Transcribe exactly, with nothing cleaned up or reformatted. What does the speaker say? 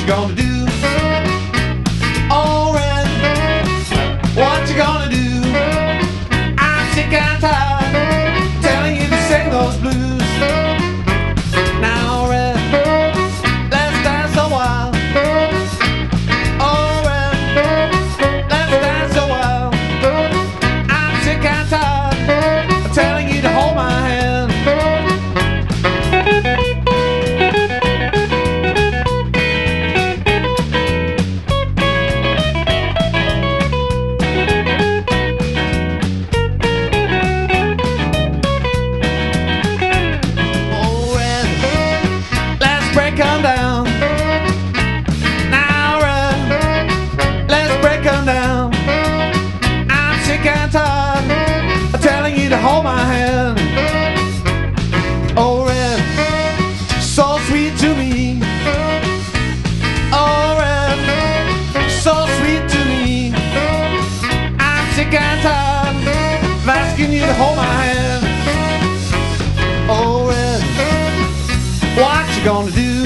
gonna do? Oh, Red, what you gonna do? I'm sick and tired telling you to sing those blues. Now, Red, let's dance a while. Oh, Red, let's dance a while. I'm sick and tired telling you to hold my hand. Come down. Now, Red, let's break them down. I'm sick and tired of telling you to hold my hand. Oh, Red, so sweet to me. Oh, Red, so sweet to me. I'm sick and tired of asking you to hold my hand. Oh, Red, what you gonna do?